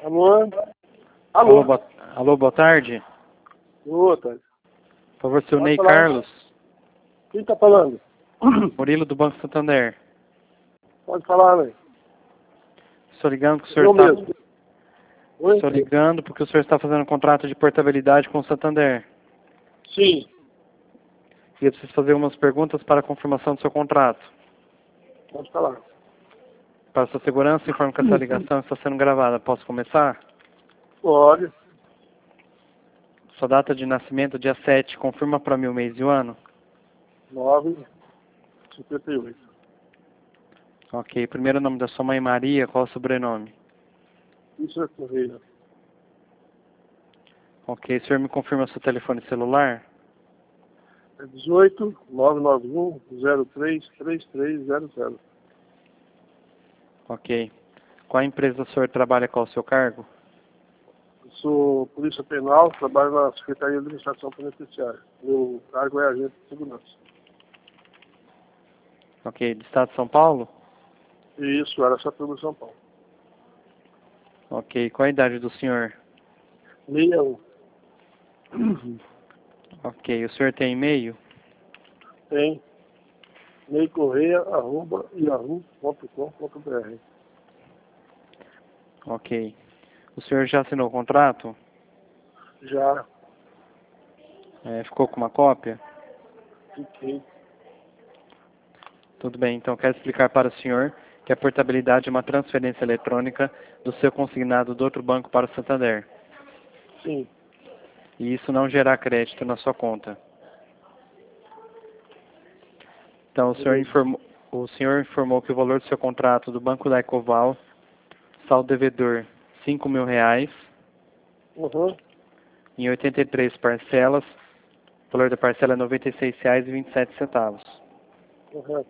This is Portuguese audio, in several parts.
Alô? Alô, Alô? alô, boa tarde. Boa tarde. Por favor, seu Pode Ney falar. Carlos, Quem tá falando? Murilo do Banco Santander. Pode falar, velho. Estou ligando porque o senhor Eu está... mesmo. Oi? Estou ligando porque o senhor está fazendo um contrato de portabilidade com o Santander. Sim. E eu preciso fazer umas perguntas para a confirmação do seu contrato. Pode falar. Para sua segurança, informo que essa ligação está sendo gravada. Posso começar? Pode. Sua data de nascimento, dia 7. Confirma para mim o mês e o ano? 9,58. Ok. Primeiro nome da sua mãe, Maria. Qual o sobrenome? Isso é Correia. Ok. O senhor me confirma seu telefone celular? É 18 991 03 3300. Ok. Qual empresa o senhor trabalha? Qual o seu cargo? Eu sou polícia penal, trabalho na Secretaria de Administração Penitenciária. Meu cargo é agente de segurança. Ok. Do Estado de São Paulo? Isso, era Araçatuba, São Paulo. Ok. Qual a idade do senhor? 61. Ok. O senhor tem e-mail? Tem neicorreia@yahoo.com.br. Ok. O senhor já assinou o contrato? Já Ficou com uma cópia? fiquei. Tudo bem. Então, quero explicar para o senhor que a portabilidade é uma transferência eletrônica do seu consignado do outro banco para o Santander. Sim. E isso não gerar crédito na sua conta. Então, o senhor informou que o valor do seu contrato do Banco da Ecoval, saldo devedor R$ 5.000, Uhum. em 83 parcelas, o valor da parcela é R$ 96,27. Uhum.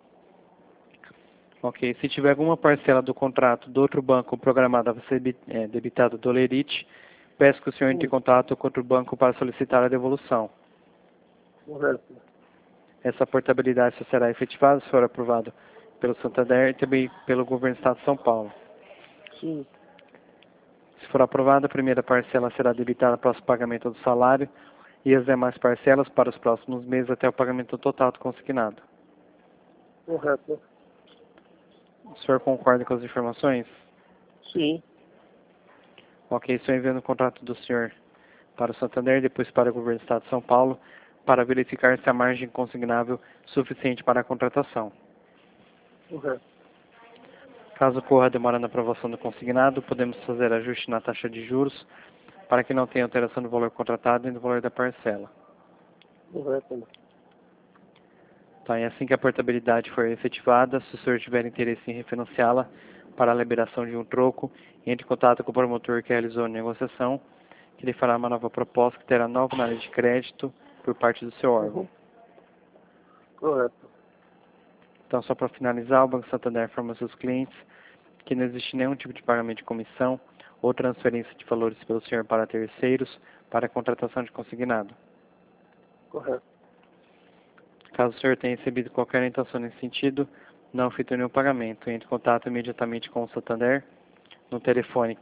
Ok, se tiver alguma parcela do contrato do outro banco programada a ser debitada do Lerite, peço que o senhor entre em contato com outro banco para solicitar a devolução. Correto. Essa portabilidade só será efetivada se for aprovado pelo Santander e também pelo governo do Estado de São Paulo. Sim. Se for aprovada, a primeira parcela será debitada após o pagamento do salário e as demais parcelas para os próximos meses até o pagamento total do consignado. Correto. O senhor concorda com as informações? Sim. Ok, estou enviando o contrato do senhor para o Santander e depois para o governo do Estado de São Paulo para verificar se a margem consignável é suficiente para a contratação. Correto. Caso ocorra demora na aprovação do consignado, podemos fazer ajuste na taxa de juros para que não tenha alteração do valor contratado nem do valor da parcela. Correto. Tá, e assim que a portabilidade for efetivada, se o senhor tiver interesse em refinanciá-la para a liberação de um troco, entre em contato com o promotor que realizou a negociação, que ele fará uma nova proposta que terá nova análise de crédito por parte do seu órgão. Uhum. Correto. Então, só para finalizar, o Banco Santander informa seus clientes que não existe nenhum tipo de pagamento de comissão ou transferência de valores pelo senhor para terceiros para a contratação de consignado. Correto. Caso o senhor tenha recebido qualquer orientação nesse sentido, não efetue nenhum pagamento. Entre em contato imediatamente com o Santander no telefone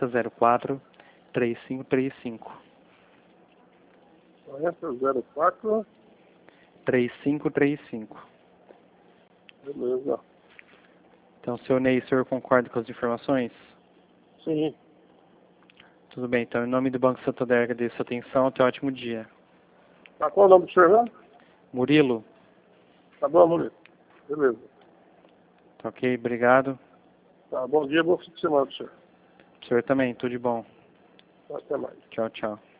4004-3535. 4004. 3535. Beleza. Então, senhor Ney, o senhor concorda com as informações? Sim. Tudo bem, então, em nome do Banco Santander, agradeço a atenção. Tenha um ótimo dia. Tá qual o nome do senhor mesmo? Murilo? Tá bom, Murilo? Beleza. Tá ok, obrigado. Tá, bom dia, bom fim de semana pro senhor. O senhor também, tudo de bom. Até mais. Tchau, tchau.